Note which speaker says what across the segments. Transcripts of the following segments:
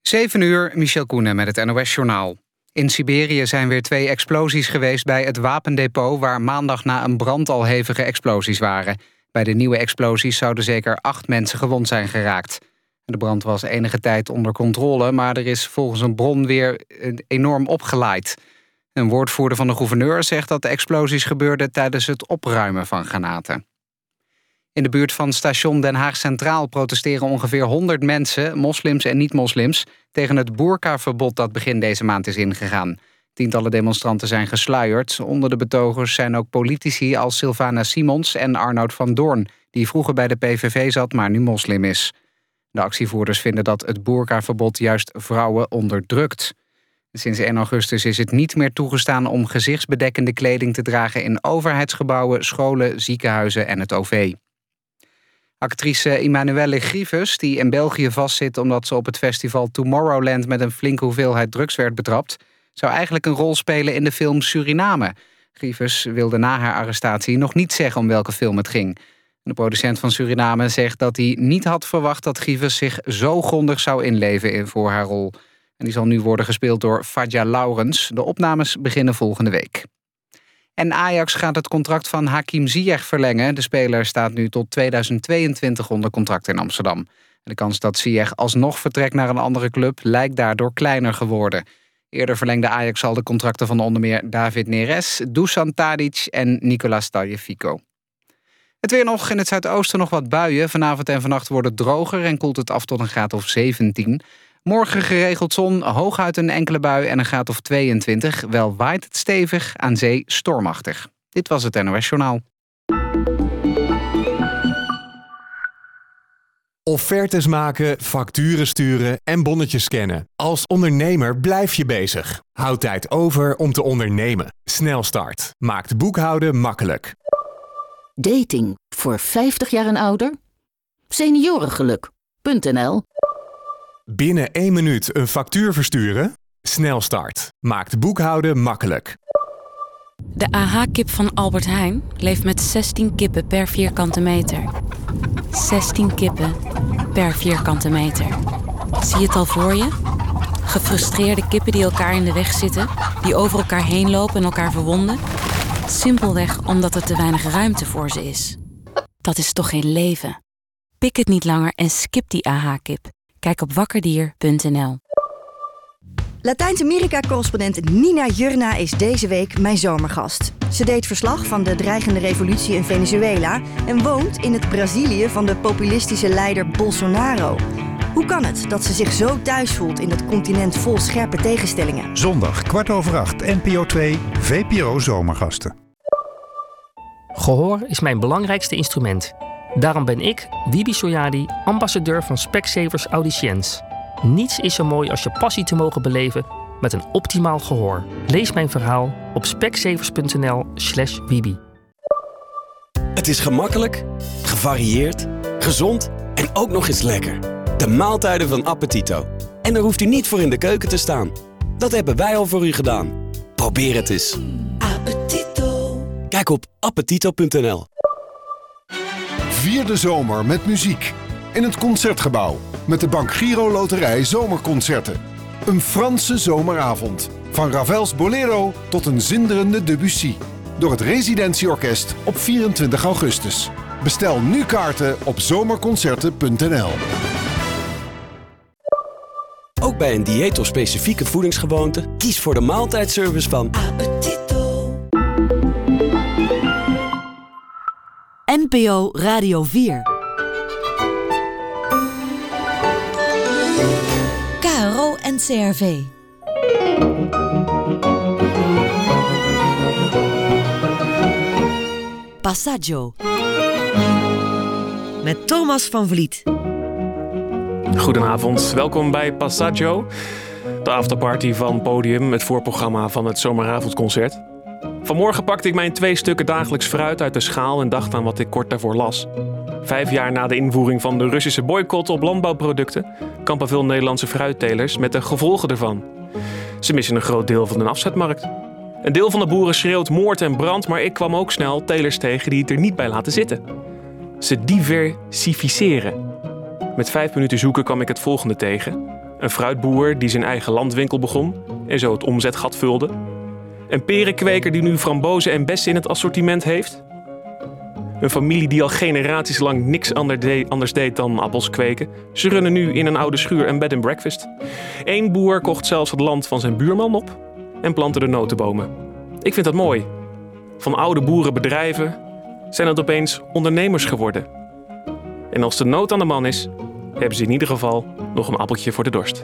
Speaker 1: 7:00, Michel Koenen met het NOS-journaal. In Siberië zijn weer 2 explosies geweest bij het wapendepot, waar maandag na een brand al hevige explosies waren. Bij de nieuwe explosies zouden zeker 8 mensen gewond zijn geraakt. De brand was enige tijd onder controle, maar er is volgens een bron weer enorm opgelaaid. Een woordvoerder van de gouverneur zegt dat de explosies gebeurden tijdens het opruimen van granaten. In de buurt van station Den Haag Centraal protesteren ongeveer 100 mensen, moslims en niet-moslims, tegen het boerkaverbod dat begin deze maand is ingegaan. Tientallen demonstranten zijn gesluierd. Onder de betogers zijn ook politici als Sylvana Simons en Arnoud van Doorn, die vroeger bij de PVV zat, maar nu moslim is. De actievoerders vinden dat het boerkaverbod juist vrouwen onderdrukt. Sinds 1 augustus is het niet meer toegestaan om gezichtsbedekkende kleding te dragen in overheidsgebouwen, scholen, ziekenhuizen en het OV. Actrice Emmanuelle Grievous, die in België vastzit omdat ze op het festival Tomorrowland met een flinke hoeveelheid drugs werd betrapt, zou eigenlijk een rol spelen in de film Suriname. Grievous wilde na haar arrestatie nog niet zeggen om welke film het ging. De producent van Suriname zegt dat hij niet had verwacht dat Grievous zich zo grondig zou inleven voor haar rol. En die zal nu worden gespeeld door Fadja Laurens. De opnames beginnen volgende week. En Ajax gaat het contract van Hakim Ziyech verlengen. De speler staat nu tot 2022 onder contract in Amsterdam. De kans dat Ziyech alsnog vertrekt naar een andere club lijkt daardoor kleiner geworden. Eerder verlengde Ajax al de contracten van onder meer David Neres, Dusan Tadic en Nicolas Tagliafico. Het weer nog, in het zuidoosten nog wat buien. Vanavond en vannacht wordt het droger en koelt het af tot een graad of 17. Morgen geregeld zon, hooguit een enkele bui en een graad of 22. Wel waait het stevig, aan zee stormachtig. Dit was het NOS Journaal.
Speaker 2: Offertes maken, facturen sturen en bonnetjes scannen. Als ondernemer blijf je bezig. Houd tijd over om te ondernemen. Snelstart maakt boekhouden makkelijk.
Speaker 3: Dating voor 50 jaar en ouder? Seniorengeluk.nl.
Speaker 2: Binnen 1 minuut een factuur versturen? Snelstart maakt boekhouden makkelijk.
Speaker 4: De AH-kip van Albert Heijn leeft met 16 kippen per vierkante meter. 16 kippen per vierkante meter. Zie je het al voor je? Gefrustreerde kippen die elkaar in de weg zitten, die over elkaar heen lopen en elkaar verwonden. Simpelweg omdat er te weinig ruimte voor ze is. Dat is toch geen leven? Pik het niet langer en skip die AH-kip. Kijk op wakkerdier.nl.
Speaker 5: Latijns-Amerika-correspondent Nina Jurna is deze week mijn zomergast. Ze deed verslag van de dreigende revolutie in Venezuela en woont in het Brazilië van de populistische leider Bolsonaro. Hoe kan het dat ze zich zo thuis voelt in dat continent vol scherpe tegenstellingen?
Speaker 6: Zondag 7:15, NPO 2, VPRO Zomergasten.
Speaker 7: Gehoor is mijn belangrijkste instrument. Daarom ben ik, Wibi Soyadi, ambassadeur van Specsavers Audiciëns. Niets is zo mooi als je passie te mogen beleven met een optimaal gehoor. Lees mijn verhaal op specsavers.nl/Wibi.
Speaker 8: Het is gemakkelijk, gevarieerd, gezond en ook nog eens lekker. De maaltijden van Appetito. En daar hoeft u niet voor in de keuken te staan. Dat hebben wij al voor u gedaan. Probeer het eens. Appetito. Kijk op appetito.nl.
Speaker 9: Vier de zomer met muziek. In het Concertgebouw. Met de Bank Giro Loterij Zomerconcerten. Een Franse zomeravond. Van Ravels Bolero tot een zinderende Debussy. Door het Residentieorkest op 24 augustus. Bestel nu kaarten op zomerconcerten.nl.
Speaker 8: Ook bij een dieet of specifieke voedingsgewoonte, kies voor de maaltijdservice van Appetito.
Speaker 3: NPO Radio 4. KRO en CRV. Passaggio. Met Thomas van Vliet.
Speaker 10: Goedenavond, welkom bij Passaggio. De afterparty van Podium, het voorprogramma van het zomeravondconcert. Vanmorgen pakte ik mijn 2 stukken dagelijks fruit uit de schaal en dacht aan wat ik kort daarvoor las. 5 jaar na de invoering van de Russische boycott op landbouwproducten kampen veel Nederlandse fruittelers met de gevolgen ervan. Ze missen een groot deel van de afzetmarkt. Een deel van de boeren schreeuwt moord en brand, maar ik kwam ook snel telers tegen die het er niet bij laten zitten. Ze diversificeren. Met 5 minuten zoeken kwam ik het volgende tegen. Een fruitboer die zijn eigen landwinkel begon en zo het omzetgat vulde. Een perenkweker die nu frambozen en bessen in het assortiment heeft. Een familie die al generaties lang niks anders deed dan appels kweken. Ze runnen nu in een oude schuur een bed and breakfast. Eén boer kocht zelfs het land van zijn buurman op en plantte de notenbomen. Ik vind dat mooi. Van oude boerenbedrijven zijn het opeens ondernemers geworden. En als de nood aan de man is, hebben ze in ieder geval nog een appeltje voor de dorst.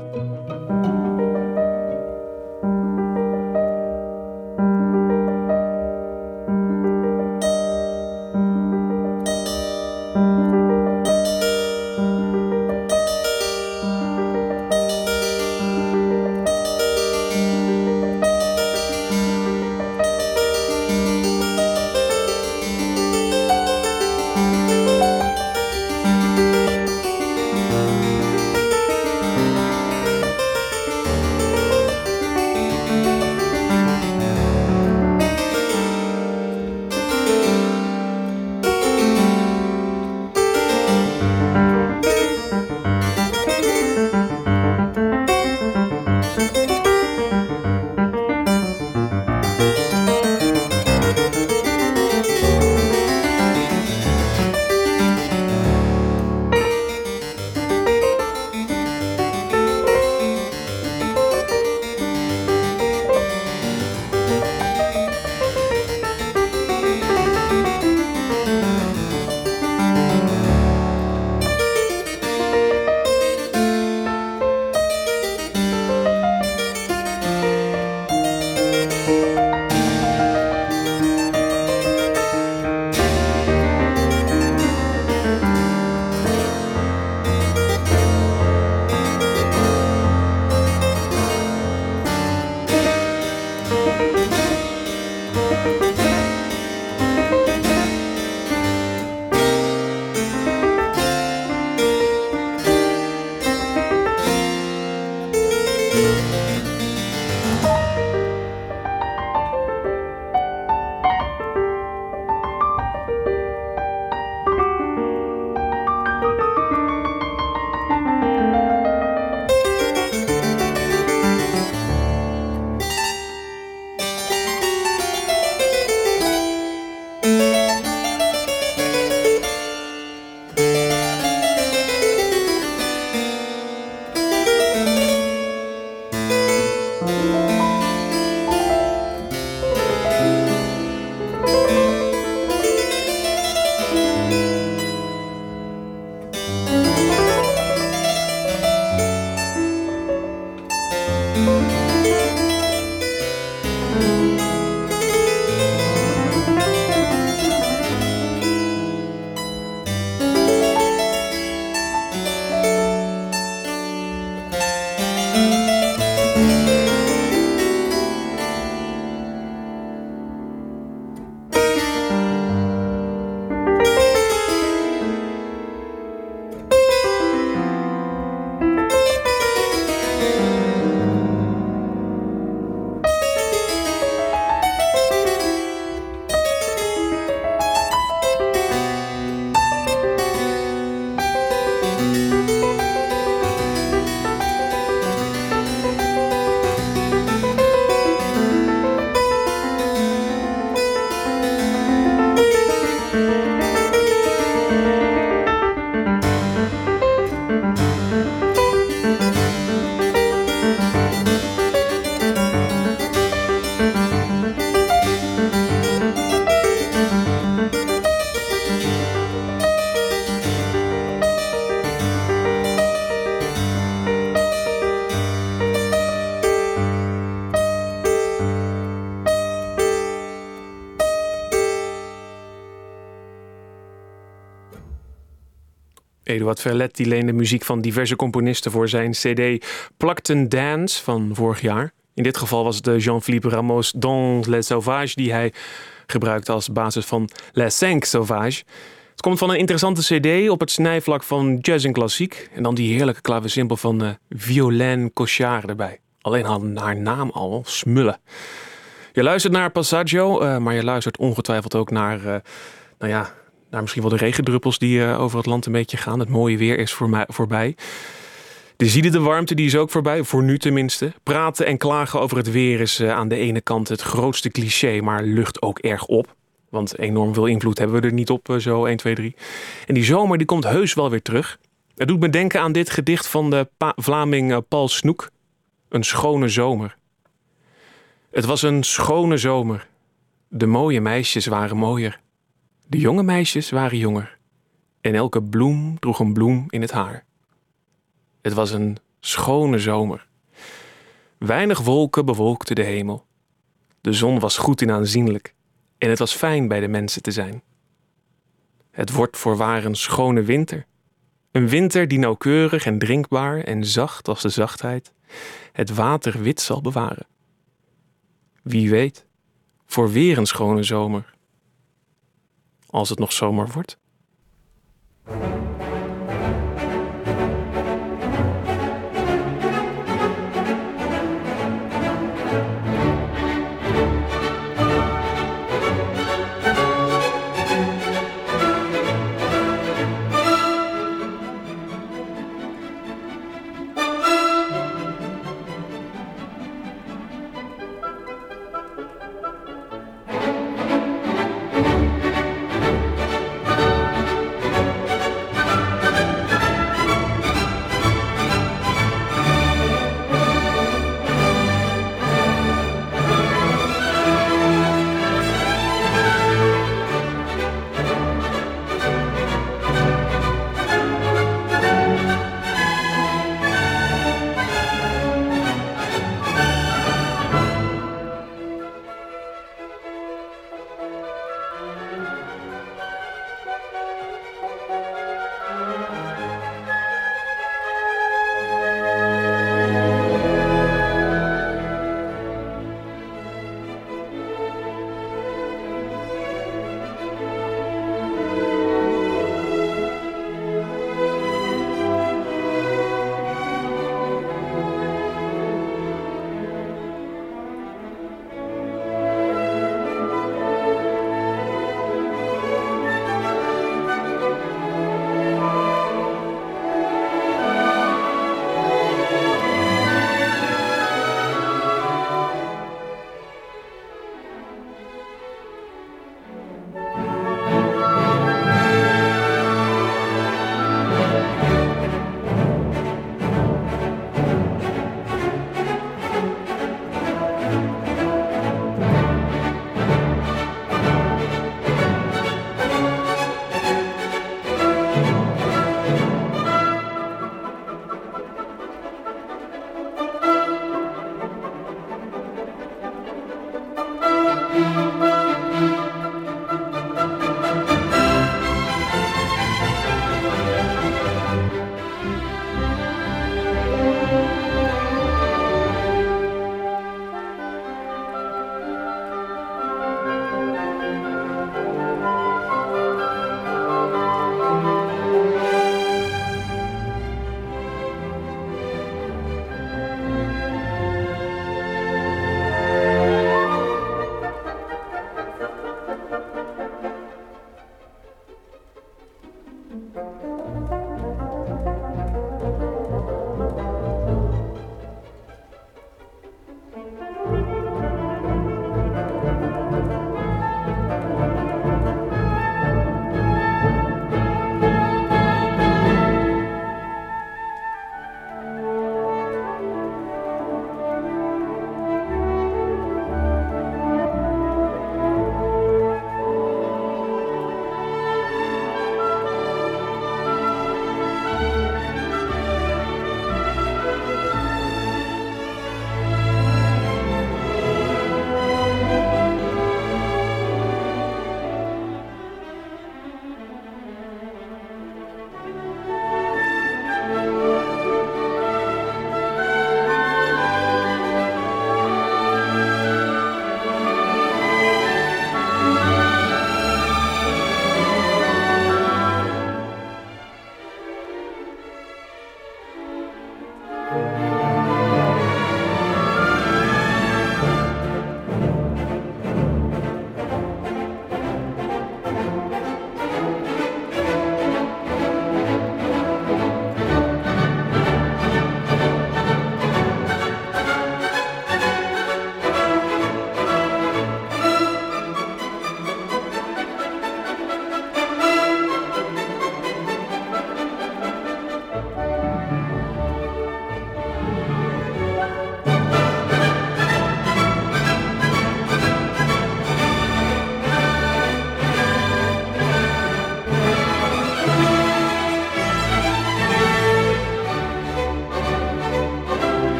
Speaker 10: Eduard Verlet die leende muziek van diverse componisten voor zijn cd Plucked Dance van vorig jaar. In dit geval was het Jean-Philippe Rameau's Dans les Sauvages die hij gebruikte als basis van Les Cinq Sauvages. Het komt van een interessante cd op het snijvlak van jazz en klassiek. En dan die heerlijke klavecimpel van Violaine Cochard erbij. Alleen haar naam al, smullen. Je luistert naar Passaggio, maar je luistert ongetwijfeld ook naar misschien wel de regendruppels die over het land een beetje gaan. Het mooie weer is voorbij. De ziedende warmte die is ook voorbij, voor nu tenminste. Praten en klagen over het weer is aan de ene kant het grootste cliché, maar lucht ook erg op. Want enorm veel invloed hebben we er niet op, zo 1, 2, 3. En die zomer die komt heus wel weer terug. Het doet me denken aan dit gedicht van de Vlaming Paul Snoek. Een schone zomer. Het was een schone zomer. De mooie meisjes waren mooier. De jonge meisjes waren jonger. En elke bloem droeg een bloem in het haar. Het was een schone zomer. Weinig wolken bewolkten de hemel. De zon was goed en aanzienlijk. En het was fijn bij de mensen te zijn. Het wordt voorwaar een schone winter. Een winter die nauwkeurig en drinkbaar en zacht als de zachtheid het water wit zal bewaren. Wie weet, voor weer een schone zomer. Als het nog zomer wordt.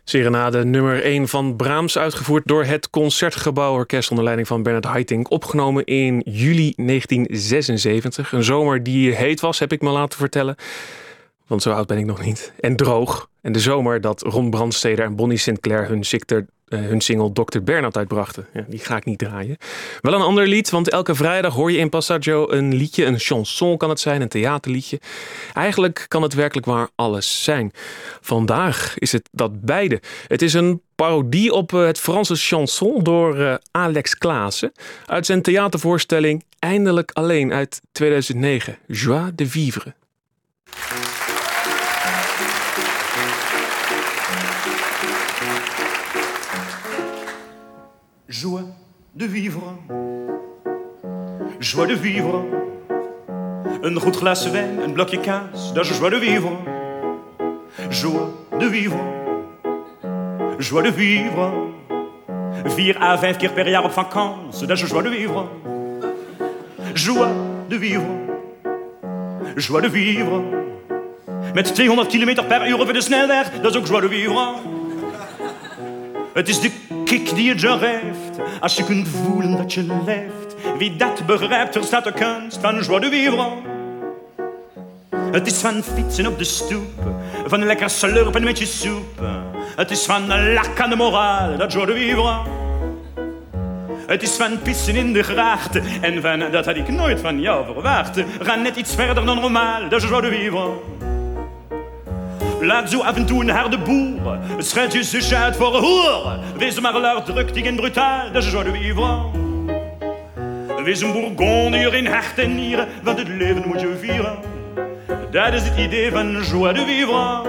Speaker 10: Serenade nummer 1 van Brahms, uitgevoerd door het Concertgebouworkest onder leiding van Bernard Haitink. Opgenomen in juli 1976. Een zomer die heet was, heb ik me laten vertellen. Want zo oud ben ik nog niet. En droog. En de zomer dat Ron Brandsteder en Bonnie Sinclair hun single Dr. Bernard uitbrachten. Ja, die ga ik niet draaien. Wel een ander lied, want elke vrijdag hoor je in Passaggio een liedje. Een chanson kan het zijn, een theaterliedje. Eigenlijk kan het werkelijk waar alles zijn. Vandaag is het dat beide. Het is een parodie op het Franse chanson door Alex Klaassen. Uit zijn theatervoorstelling Eindelijk Alleen uit 2009. Joie de vivre.
Speaker 11: Joie de vivre, joie de vivre. Een goed glas wijn, een blokje kaas, dat is joie de vivre. Joie de vivre, joie de vivre. 4 à 5 keer per jaar op vakantie, dat is joie de vivre. Joie de vivre, joie de vivre. Met 200 km per uur over de snelweg, dat is ook joie de vivre. Het is de kick die je job heeft, als je kunt voelen dat je leeft. Wie dat begrijpt, verstaat de kunst van joie de vivre. Het is van fietsen op de stoep, van lekker slurpen met je soep. Het is van lak aan de moraal, dat joie de vivre. Het is van pissen in de gracht, en van dat had ik nooit van jou verwacht. Ga net iets verder dan normaal, dat is joie de vivre. Laat zo af en toe een harde boer, schrijf je zusje uit voor een hoer. Wees maar luidruchtig en brutaal, dat is joie de vivre. Wees een Bourgondier in hart en nieren, want het leven moet je vieren. Dat is het idee van joie de vivre.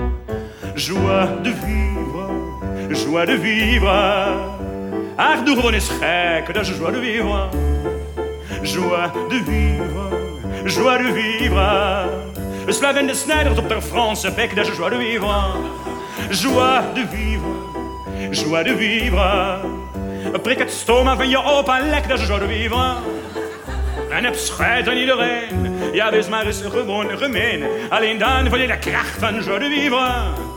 Speaker 11: Joie de vivre, joie de vivre. Ach, doe gewoon eens gek, dat is joie de vivre. Joie de vivre, joie de vivre. Slaaf en de snijders op de Franse bek, dat is joie de vivre. Joie de vivre, joie de vivre. Prik het stoma van je opa lek, dat is joie de vivre. En heb scheid aan iedereen, ja wees maar eens gewoon gemeen. Alleen dan voel je de kracht van joie de vivre.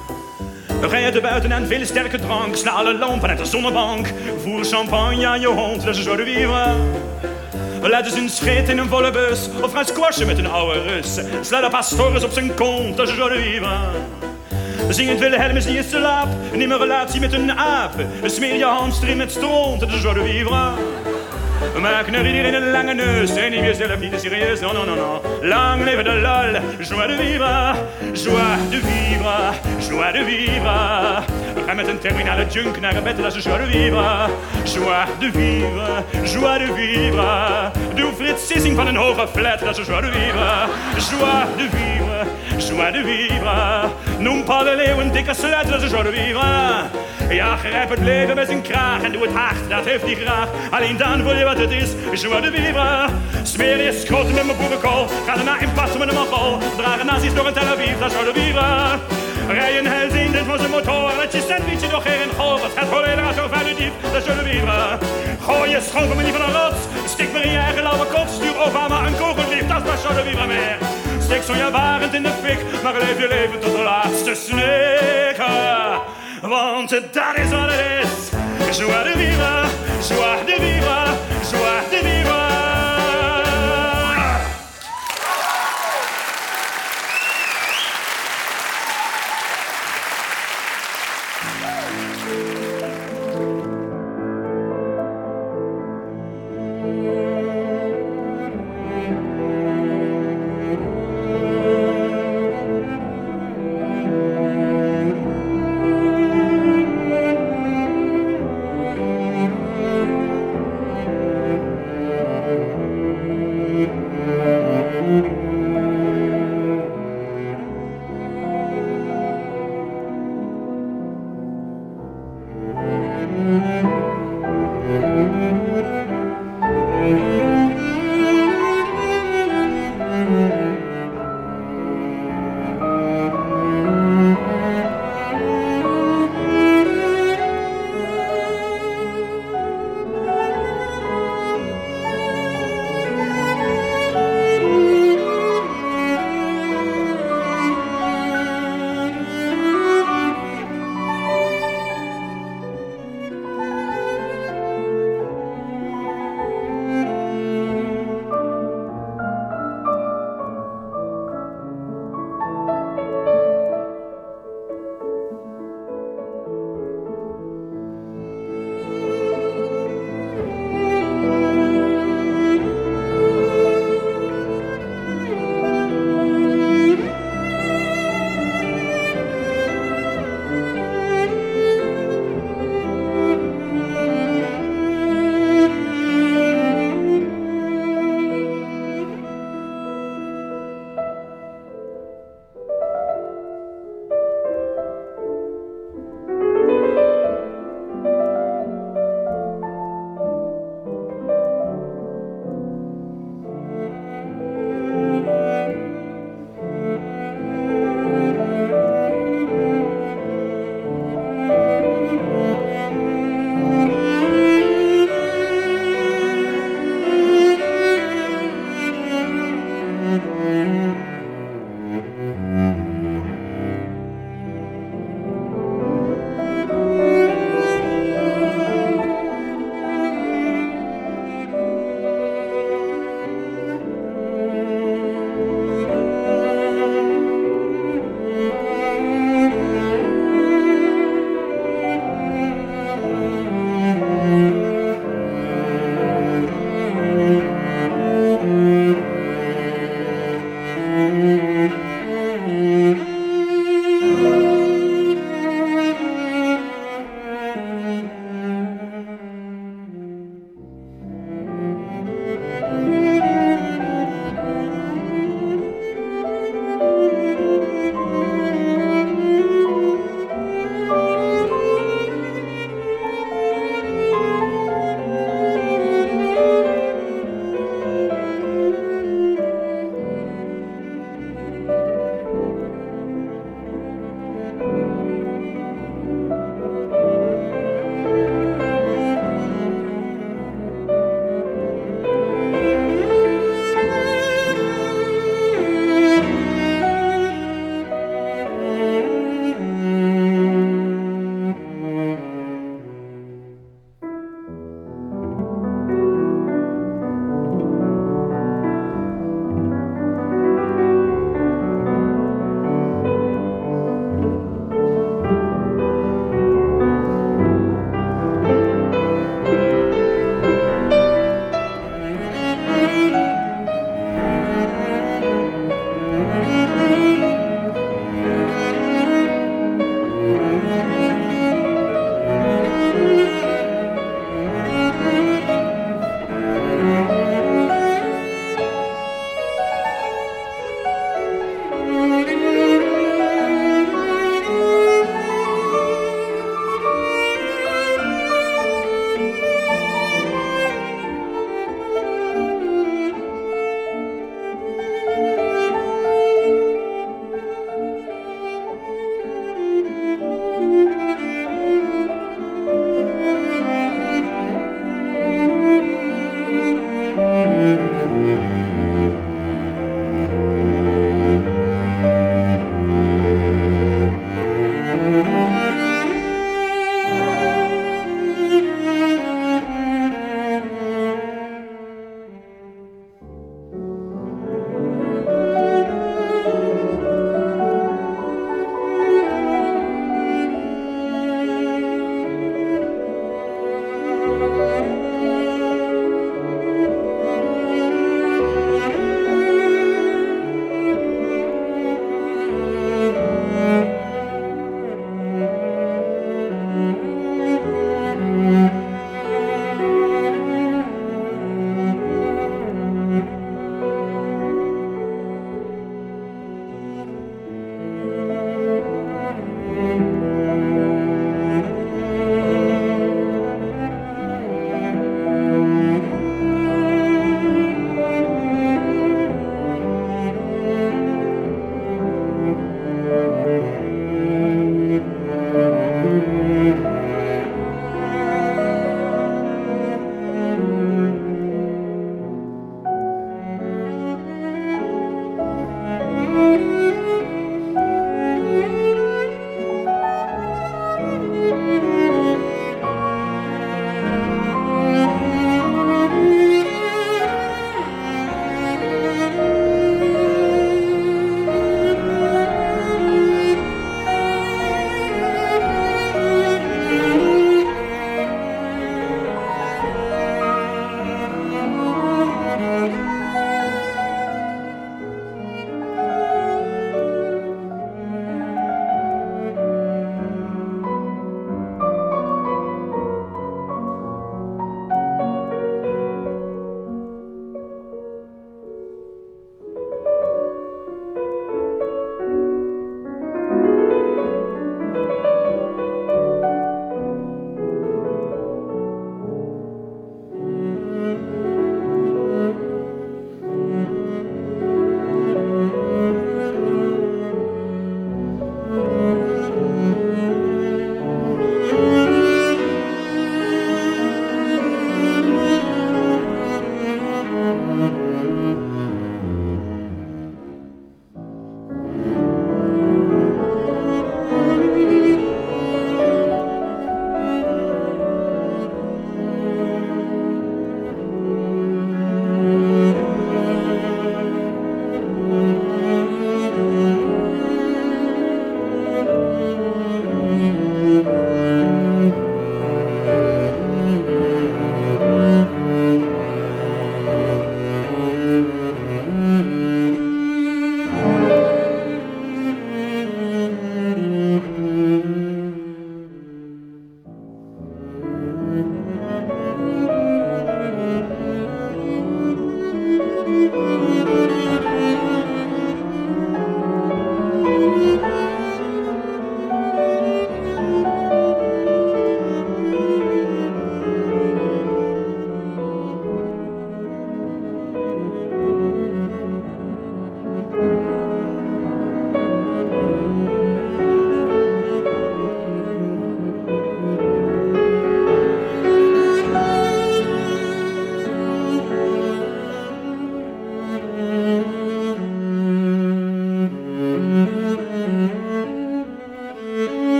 Speaker 11: Rijd buiten aan veel sterke drank, sla alle lampen uit de zonnebank. Voer champagne aan je hond, dat is joie de vivre. Laat eens een scheet in een volle bus, of ga squashen met een oude Rus. Sla de pastoor op zijn kont, dat is joie de vivre. Zingend Wilhelmus die is te laap, neem een relatie met een aap. Smeer je hamster in met stront, dat is joie de vivre. Maak naar iedereen een lange neus en neem jezelf niet te serieus, non, non, non, non. Lang leven de lol, joie de vivre, joie de vivre, joie de vivre. Ga met een terminale junk naar bed, dat is joie de vivre, joie de vivre, joie de vivre. Doe Frits Sissing van een hoge flat, dat is joie de vivre, joie de vivre, joie de vivre. Noem Paul de Leeuw een dikke slet, dat is joie de vivre. Ja, grijp het leven met zijn kraag en doe het hard, dat heeft hij graag. Alleen dan voel je wat het is, joie de vivre. Smeer je schoten met mijn boerenkool, ga daarna in passen met een Mongool. Dragen nazi's door een Tel Aviv, dat is joie de vivre. Rij een held in dit van zijn motor, let je sandwichje nog geen goal. Het gaat volledig uit over de diep, dat is joie de vivre. Gooi je schoon van me niet van een rots, stik maar in je eigen lauwe kot. Stuur Obama een kogellief, dat is pas joie de vivre meer. Stik Sonja Barend in de fik, maar leef je leven tot de laatste snikken. Want dat is wat het is. Joie de vivre, joie de vivre, joie de vivre.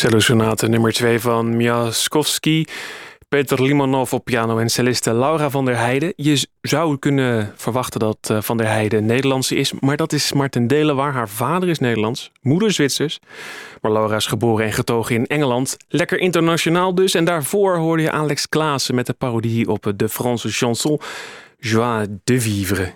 Speaker 10: Cellosonate nummer 2 van Miaskovsky. Peter Limonov op piano en celliste Laura van der Heijden. Je zou kunnen verwachten dat Van der Heijden Nederlandse is, maar dat is maar ten dele waar. Haar vader is Nederlands, moeder Zwitsers. Maar Laura is geboren en getogen in Engeland. Lekker internationaal dus. En daarvoor hoorde je Alex Klaassen met de parodie op de Franse chanson Joie de vivre.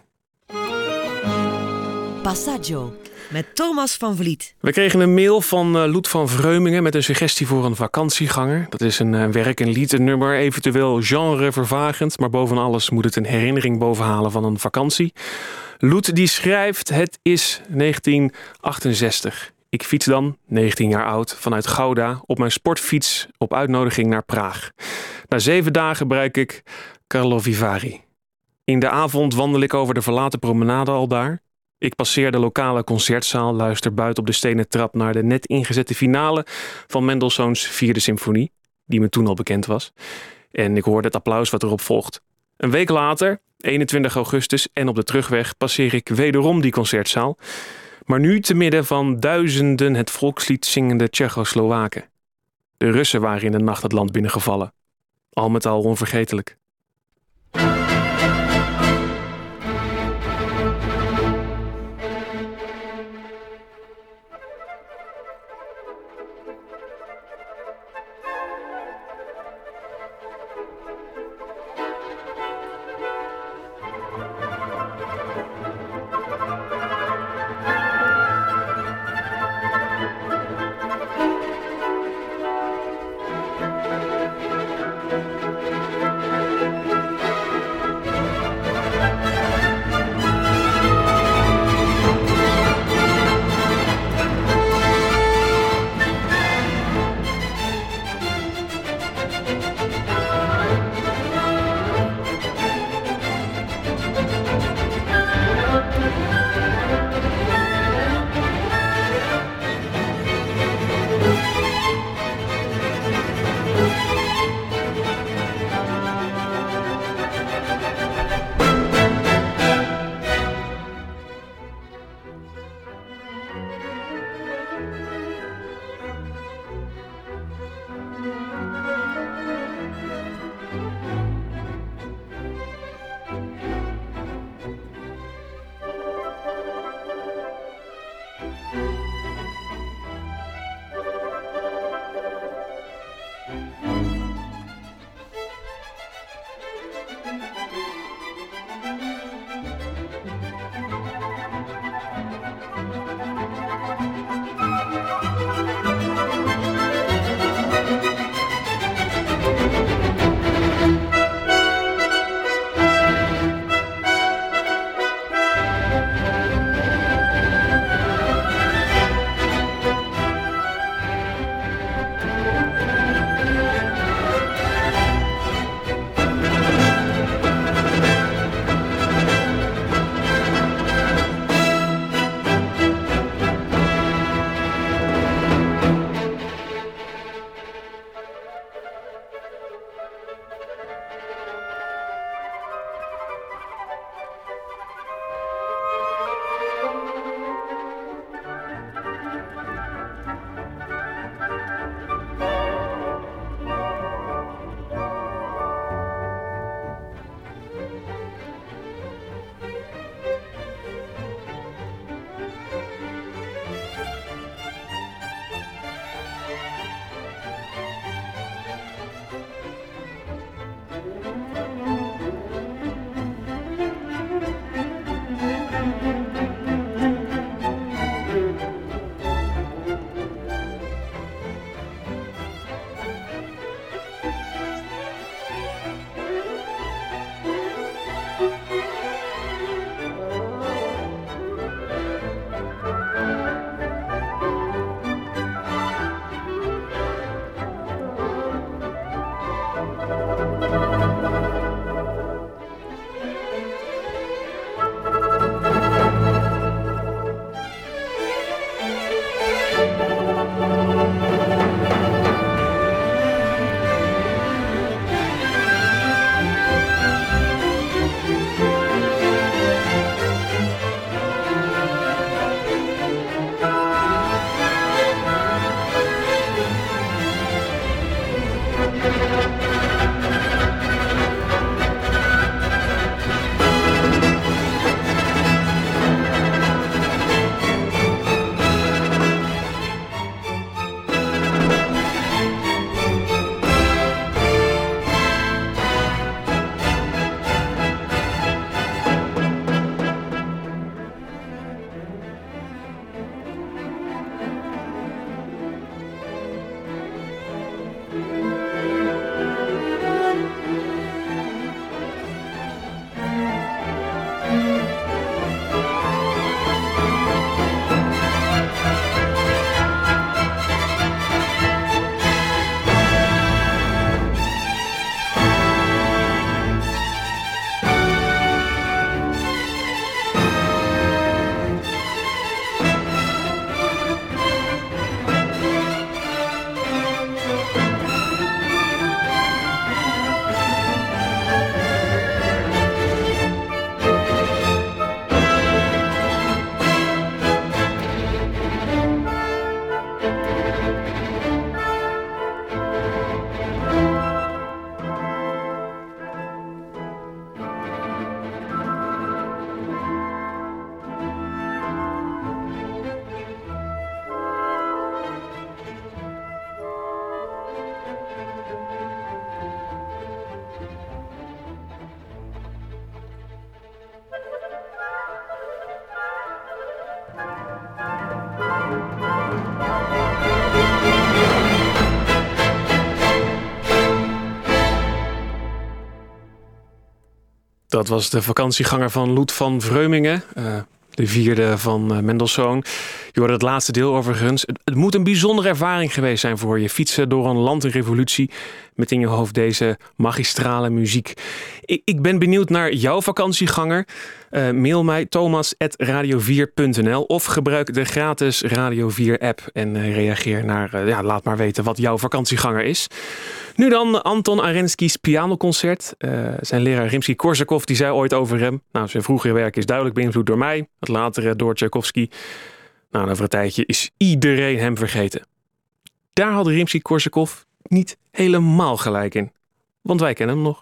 Speaker 12: Passaggio met Thomas van Vliet.
Speaker 10: We kregen een mail van Loet van Vreumingen met een suggestie voor een vakantieganger. Dat is een werk, een lied, een nummer, eventueel genrevervagend, maar boven alles moet het een herinnering bovenhalen van een vakantie. Loet die schrijft: het is 1968. Ik fiets dan, 19 jaar oud, vanuit Gouda op mijn sportfiets op uitnodiging naar Praag. Na 7 dagen bereik ik Karlovy Vary. In de avond wandel ik over de verlaten promenade aldaar. Ik passeer de lokale concertzaal, luister buiten op de stenen trap naar de net ingezette finale van Mendelssohns 4e symfonie, die me toen al bekend was. En ik hoorde het applaus wat erop volgt. Een week later, 21 augustus, en op de terugweg passeer ik wederom die concertzaal. Maar nu te midden van duizenden het volkslied zingende Tsjechoslowaken. De Russen waren in de nacht het land binnengevallen. Al met al onvergetelijk. Dat was de vakantieganger van Loet van Vreumingen. De vierde van Mendelssohn. Je hoorde het laatste deel overigens. Het moet een bijzondere ervaring geweest zijn voor je. Fietsen door een land in revolutie met in je hoofd deze magistrale muziek. Ik ben benieuwd naar jouw vakantieganger. Mail mij thomas@radio4.nl of gebruik de gratis Radio 4 app en reageer naar, laat maar weten wat jouw vakantieganger is. Nu dan Anton Arenski's pianoconcert. Zijn leraar Rimsky-Korsakov die zei ooit over hem: nou, zijn vroegere werk is duidelijk beïnvloed door mij, het latere door Tchaikovsky. Nou, over een tijdje is iedereen hem vergeten. Daar had Rimsky-Korsakov niet helemaal gelijk in. Want wij kennen hem nog.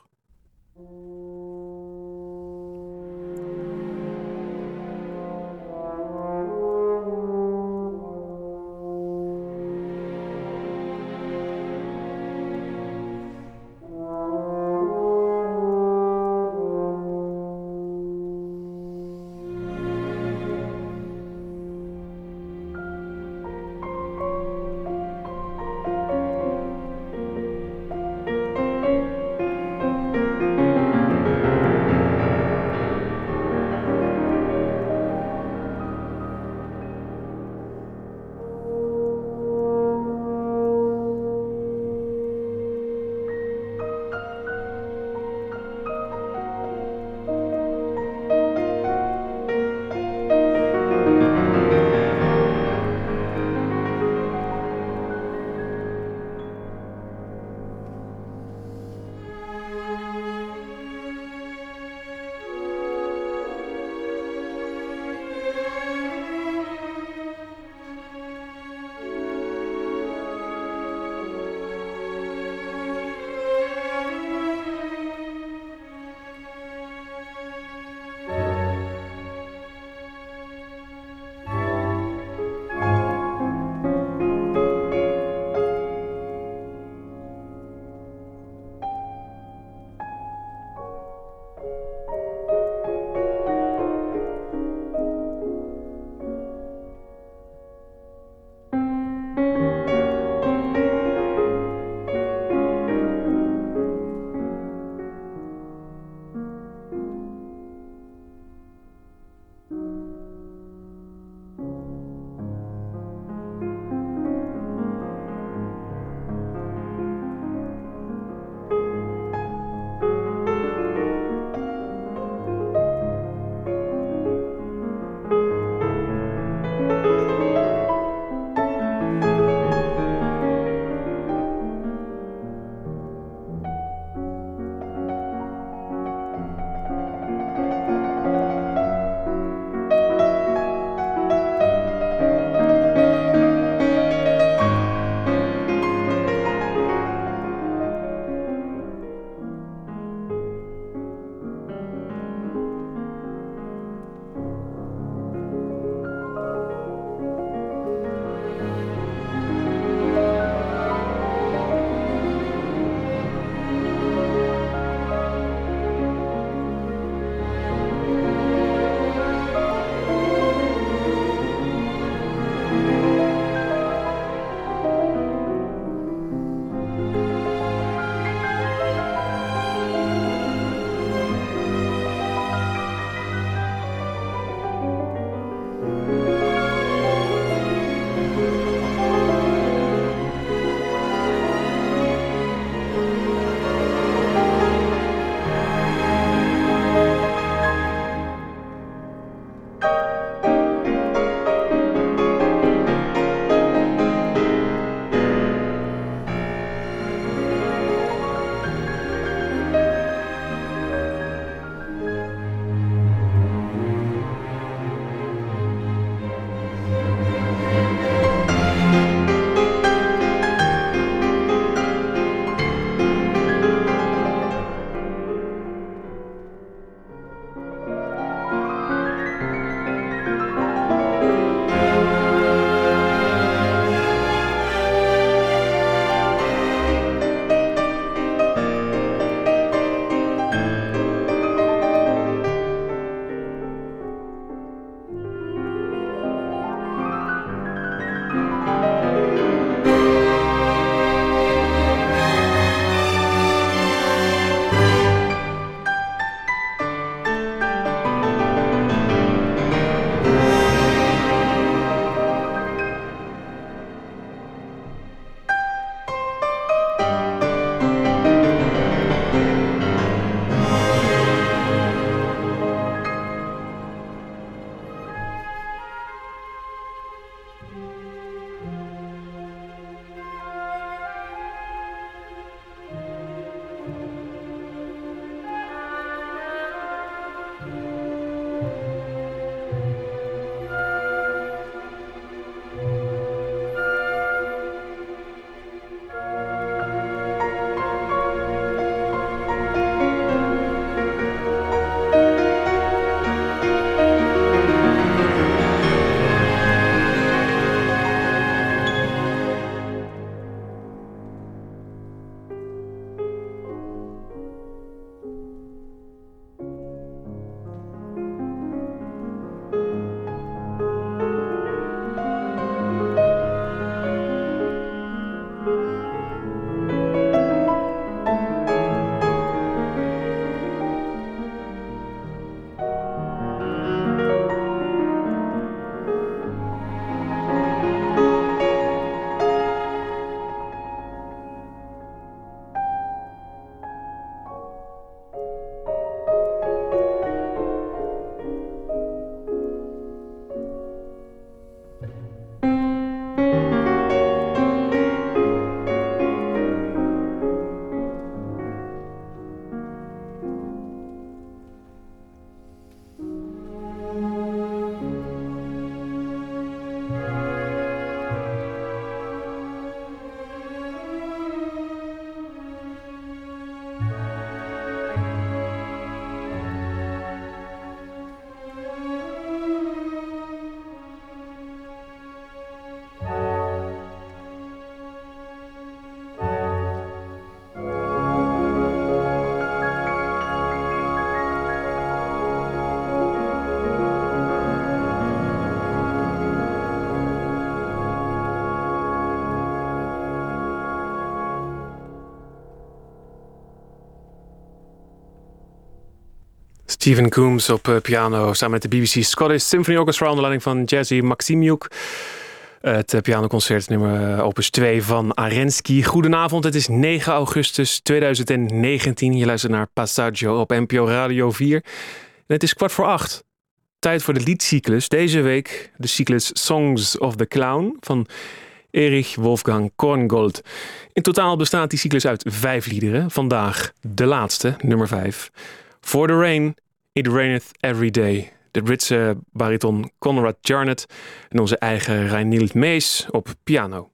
Speaker 10: Stephen Coombs op piano samen met de BBC Scottish Symphony Orchestra onder leiding van Jerzy Maksymjuk. Het pianoconcert nummer opus 2 van Arensky. Goedenavond, het is 9 augustus 2019. Je luistert naar Passaggio op NPO Radio 4. En het is 7:15. Tijd voor de liedcyclus. Deze week de cyclus Songs of the Clown van Erich Wolfgang Korngold. In totaal bestaat die cyclus uit 5 liederen. Vandaag de laatste, nummer 5. For the Rain, It Raineth Every Day. De Britse bariton Conrad Jarnett en onze eigen Reinild Mees op piano.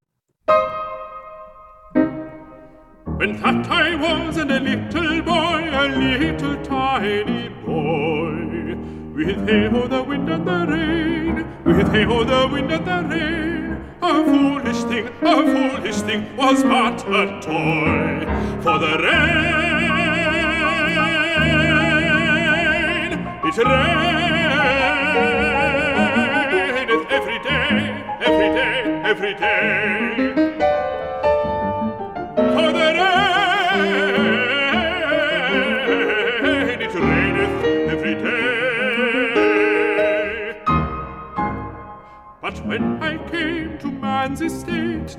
Speaker 13: When that I was a little boy, a little tiny boy, with hey-ho the wind and the rain, with hey-ho the wind and the rain, a foolish thing was but a toy. For the rain, it raineth every day, every day, every day. For the rain, it raineth every day. But when I came to man's estate,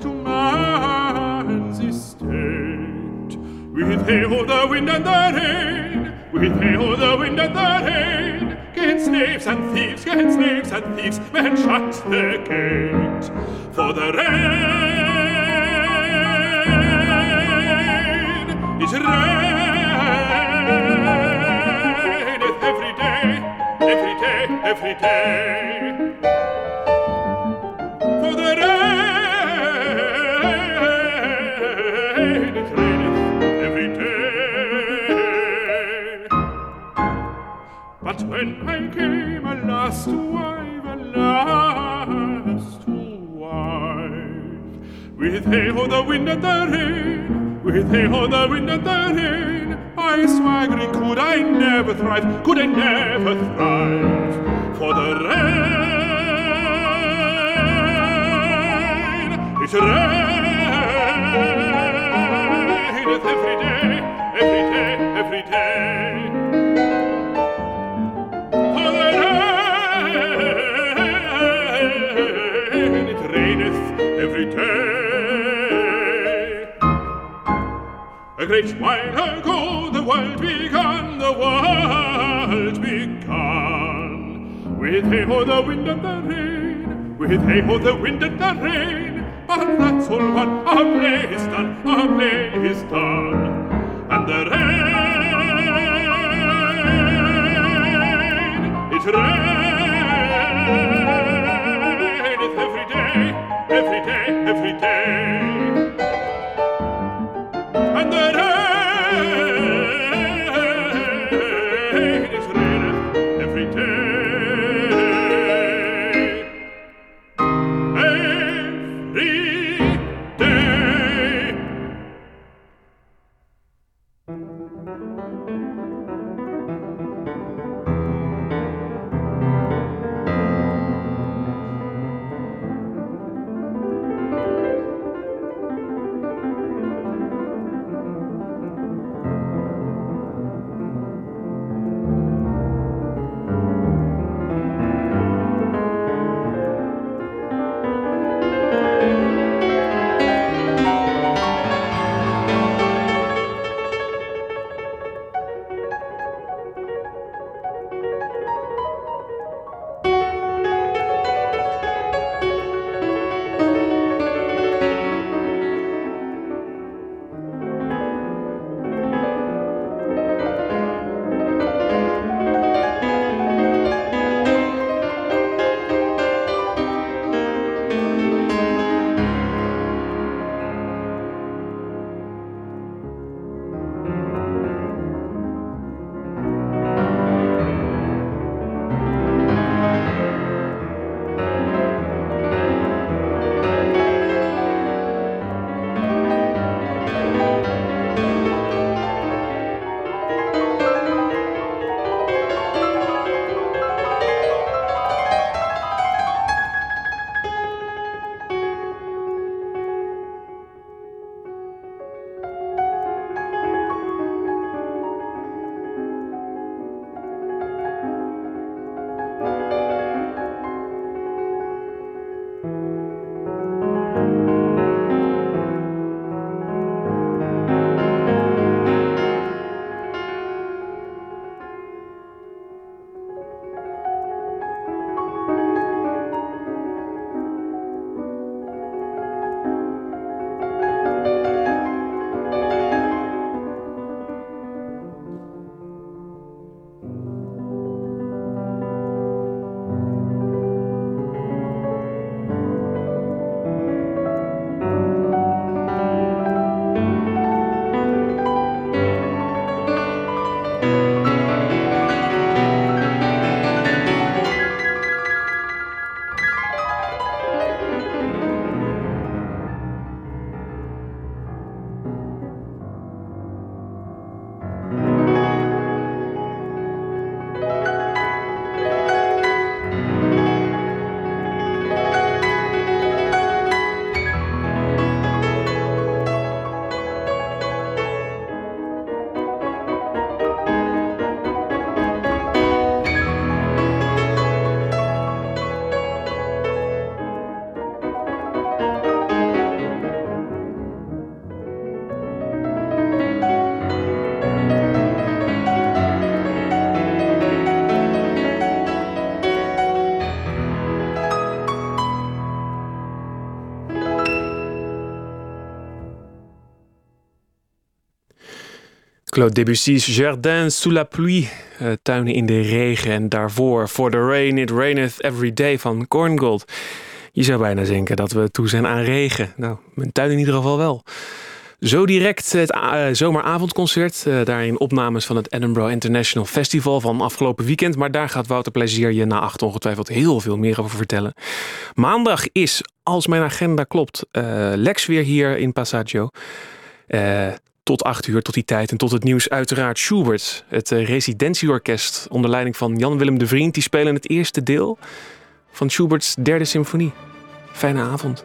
Speaker 13: with hey-ho the wind and the rain, with hey-ho the wind and the rain, gainst slaves and thieves, men shut the gate. For the rain, it raineth every day, every day, every day. For the rain, it raineth every day. But when I came at last to wife, with hey-ho the wind and the rain, with hey-ho the wind and the rain, I swaggering could I never thrive, could I never thrive. For the rain, it raineth every day, every day, every day. For the rain, it raineth every day. A great while ago the world began, the world began. With hey-ho the wind and the rain, with hey-ho the wind and the rain. But that's all one, our play is done, our play is done. And the rain, it raineth every day, every day, every day. And the rain, it raineth every day.
Speaker 10: Claude Debussy's Jardin sous la pluie, tuinen in de regen. En daarvoor For the Rain It Raineth Every Day van Korngold. Je zou bijna denken dat we toe zijn aan regen. Nou, mijn tuin in ieder geval wel. Zo direct het zomeravondconcert. Daarin opnames van het Edinburgh International Festival van afgelopen weekend. Maar daar gaat Wouter Plezier je na 8 ongetwijfeld heel veel meer over vertellen. Maandag is, als mijn agenda klopt, Lex weer hier in Passaggio. Tot 8 uur, tot die tijd. En tot het nieuws uiteraard Schubert. Het residentieorkest onder leiding van Jan-Willem de Vriend. Die spelen het eerste deel van Schubert's 3e symfonie. Fijne avond.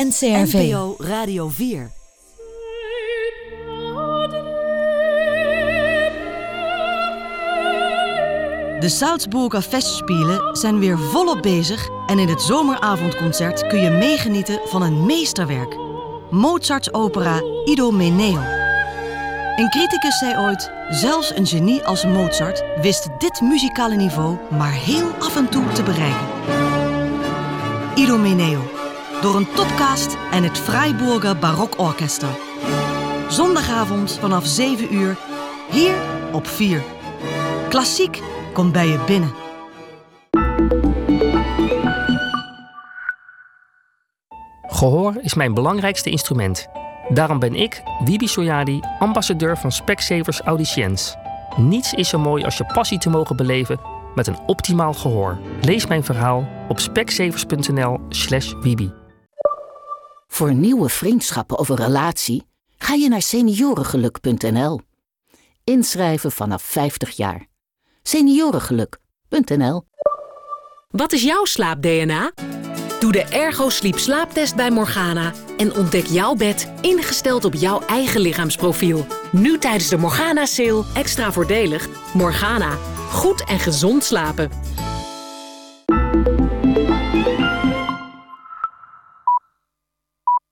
Speaker 12: NCRV. NPO Radio 4. De Salzburger Festspielen zijn weer volop bezig en in het zomeravondconcert kun je meegenieten van een meesterwerk. Mozarts opera Idomeneo. Een criticus zei ooit, zelfs een genie als Mozart wist dit muzikale niveau maar heel af en toe te bereiken. Idomeneo, door een topcast en het Freiburger Barokorchester. Zondagavond vanaf 7 uur, hier op 4. Klassiek komt bij je binnen.
Speaker 7: Gehoor is mijn belangrijkste instrument. Daarom ben ik, Wibi Soyadi, ambassadeur van Specsavers Audiciëns. Niets is zo mooi als je passie te mogen beleven met een optimaal gehoor. Lees mijn verhaal op specsavers.nl/Wibi.
Speaker 3: Voor nieuwe vriendschappen of een relatie ga je naar seniorengeluk.nl. Inschrijven vanaf 50 jaar. seniorengeluk.nl.
Speaker 14: Wat is jouw slaap-DNA? Doe de Ergo Sleep slaaptest bij Morgana en ontdek jouw bed ingesteld op jouw eigen lichaamsprofiel. Nu tijdens de Morgana-sale extra voordelig. Morgana. Goed en gezond slapen.